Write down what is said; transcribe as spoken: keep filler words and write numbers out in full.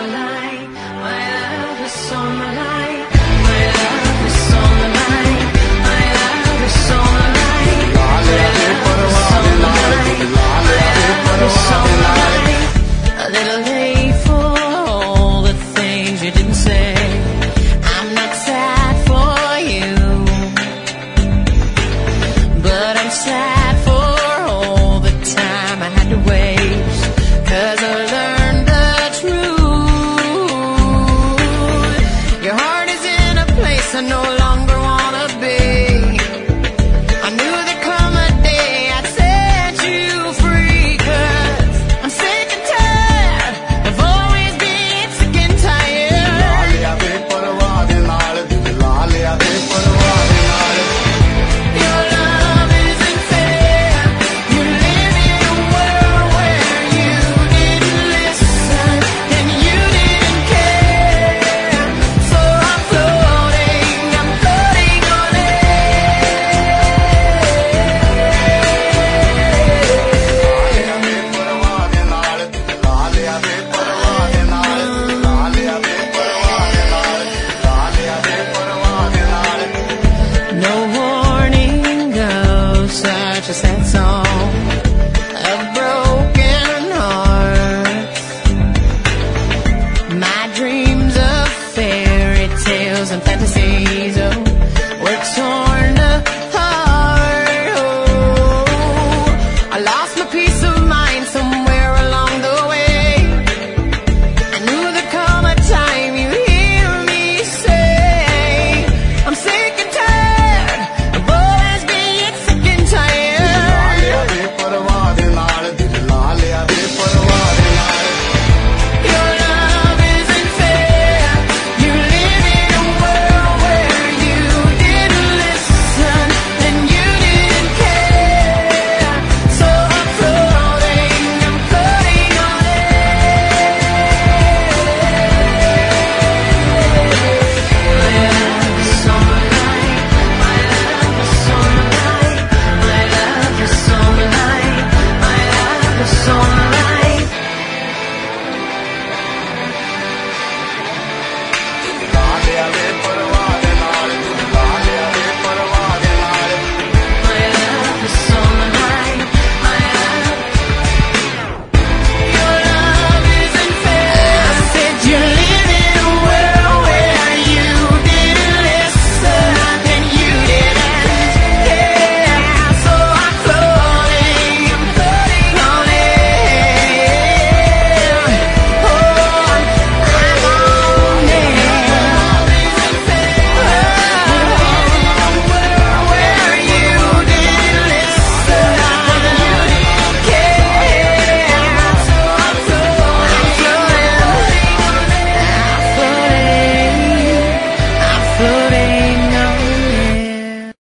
my line. My love is on my line. My love is on my line. My love is on my line. My love is on my line. My love is on my line. A little late for all the things you didn't say. I'm not sad for you, but I'm sad for all the time I had to waste. 'Cause I learned the truth. Your heart is in a place I no longer wanna be. I knew there'd come a day I'd set you free. 'Cause I'm sick and tired of always being sick and tired. Your love isn't fair. You live in a world where you didn't listen and you didn't care. So I'm floating, I'm floating on air. No warning of such a sad